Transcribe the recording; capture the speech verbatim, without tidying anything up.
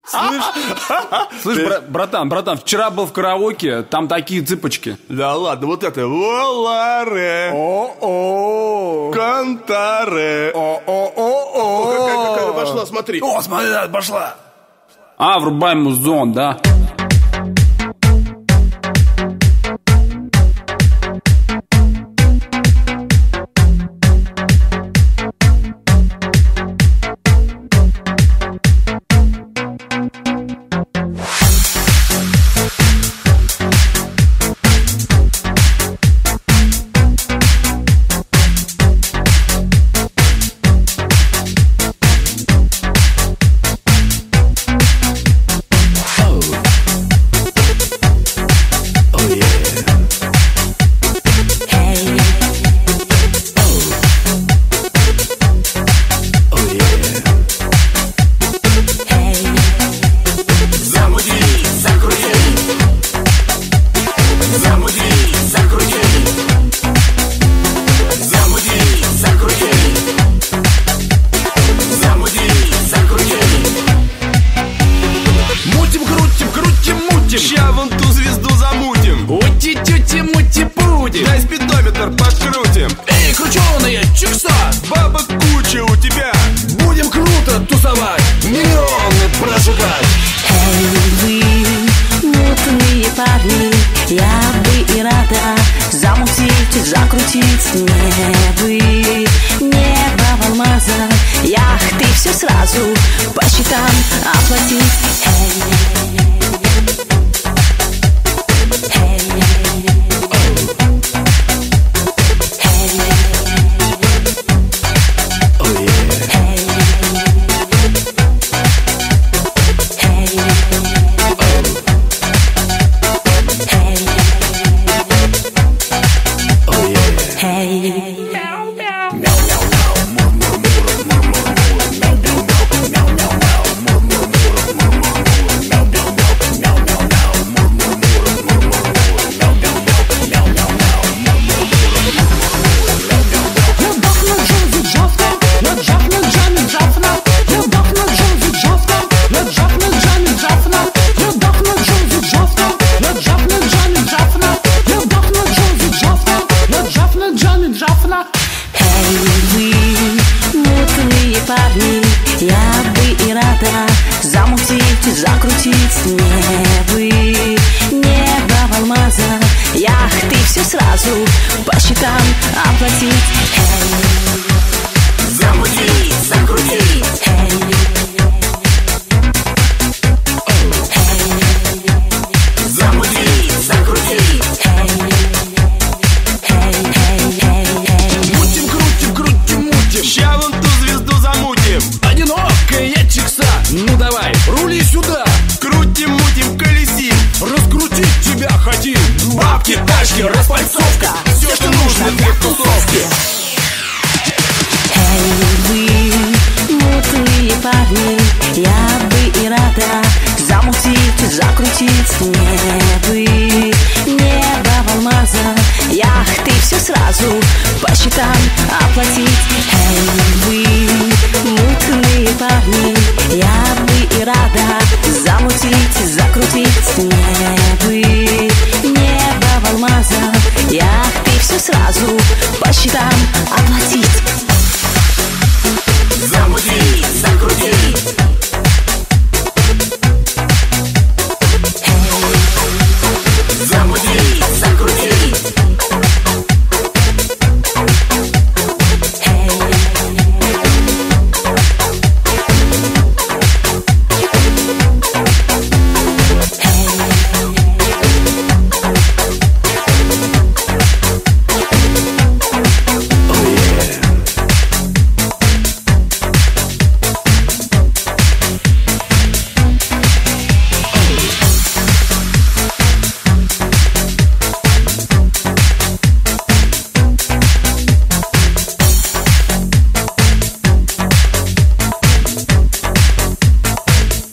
Слышь, бра- братан, братан, вчера был в караоке, там такие цыпочки. Да ладно, вот это Воларе, О-о, Кантаре. о-о-о-о. Какая, какая пошла, смотри. О, смотри, да, пошла. А, врубай музон, да. Ща вон ту звезду замутим. Ути-тюти-мути-пути. Дай спидометр подкрутим. Эй, крученые чикса, Бабок куча у тебя. будем круто тусовать, миллионы прожигать. Эй, вы, мутные парни, я бы и рада замутить, закрутить. Не вы, небо в алмазах, яхты все сразу по счетам оплатить. Эй, вы, мутные парни, я бы и рада замутить, закрутить. Не вы, небо в алмазах, яхты все сразу по счетам оплатить. Эй, Замутить, закрутить. эй, Замутить, закрутить. Мутим, крутим, крутим, мутим. Ща вон ту звезду замутим. Одинокая чикса, ну давай, рули сюда. Крутим, мутим, колесим. Раскрутить тебя хотим. Бабки, тачки, распальцовка. Все, что нужно для тусовки. Эй, вы, мутные парни, я бы и рада замутить, закрутить. Не вы, небо в алмазах, яхты все сразу по счетам оплатить. Эй, вы, мутные парни, я бы и рада замутить, закрутить. Не вы, небо в алмазах, яхты все сразу по счетам оплатить. Замутить, закрутить.